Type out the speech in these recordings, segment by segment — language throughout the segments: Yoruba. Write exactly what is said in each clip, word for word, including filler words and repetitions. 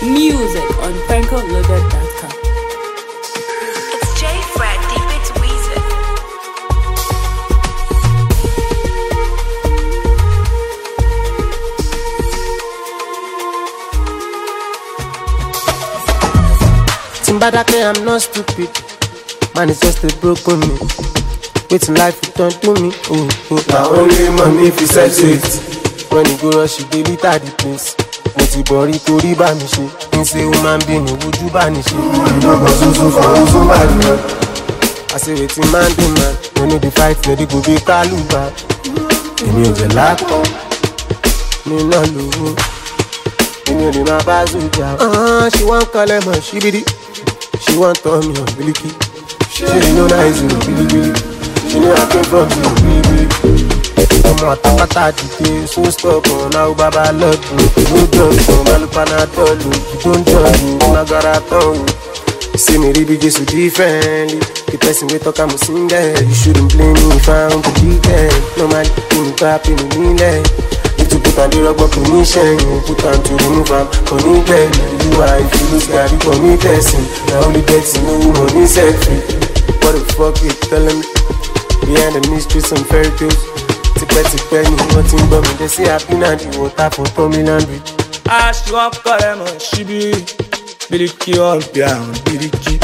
Music on franco loaded dot com. It's J Fred, deep it's Weezer. Timbadake, I'm not stupid. Man, it's just a broken me. Waiting life, you don't do me. Oh, oh. Now only money if you set it. When you go rush, you baby, tie the place. Moti bori tori ba mi she. Say woman be me, would you banish it? You don't go so so for somebody. I say waiting man do man. No need the fight, let it go be kaluba. Emi o je lapo, mi no lowo. Emi o ni ma bazuja. Ah, she want call him a shibidi. She want turn me on biliki. She know nice in bilibili. She know I came from the bilibili. I'm a tapata dite, so stop on now baba love you. You don't know, malupana tolu. You don't judge me, magara tongue. See me really just so differently. The person we talk I'm a singer. You shouldn't blame me if I don't believe them. No man, you me crap in the middle. If you put on the rubber permission, you put on to remove am. Connected, you are if you lose God, you call me blessing. The only blessing, no money set free. What the fuck you telling me? Behind the mystery, some fairy tales. Tipẹ́ ni wọ́n ti ń gbọ́ mi dé sí àbínà di water for Tommy Landry. Aṣọ ọkọ rẹ̀ mọ̀ síbí bíríkì ọ̀bẹ àwọn bíríkì.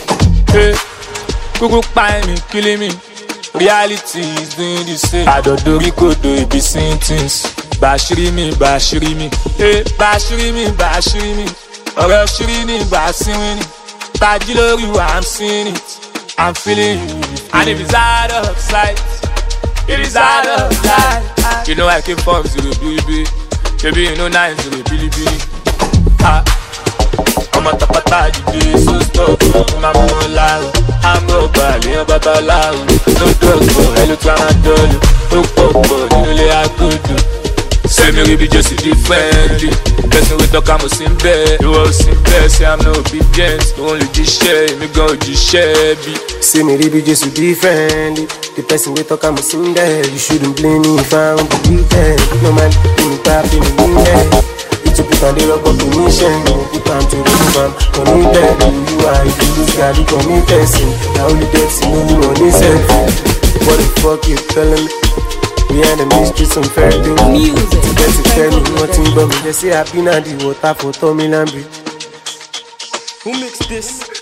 Kúkú pa ẹ̀mí kílé mi, reality is doing the same. Àdọ̀dọ̀rí kòdò ibi sentence. Bàṣírí mi, bàṣírí mi, bàṣírí mi, bàṣírí mi. Ọ̀rọ̀ ṣírí ni bàṣírí ni. Tají lórí wa, I'm seeing it, I'm feeling you. And if it's out of sight, it is out of life. You know I came from zero baby. Baby, you know nine zero billy billy. Ah, I'm a tapata today, so stop. I'm no lie, I'm no bally, I'm baba lie. No dog for hello tramadol. No pop for you know lay a good. Say me be just differently. Person we talk I'm a simple. You all simple, say I'm no obedience. Only this share, me go this share be. Say me really just so differently. The person we talk I'm a singer. You shouldn't blame me if I don't believe them. No man, you me crap in the middle. You put on the rubber permission, you put on to remove am. Connected, you are if you lose God, you call me blessing. The only blessing, no money set free. What the fuck you telling me? Behind the mystery, some fairy tales. Music. Tipẹ́ ni wọ́n ti ń gbọ́ mi dé sí àbínà di water for Tommy Landry. Who mixed this?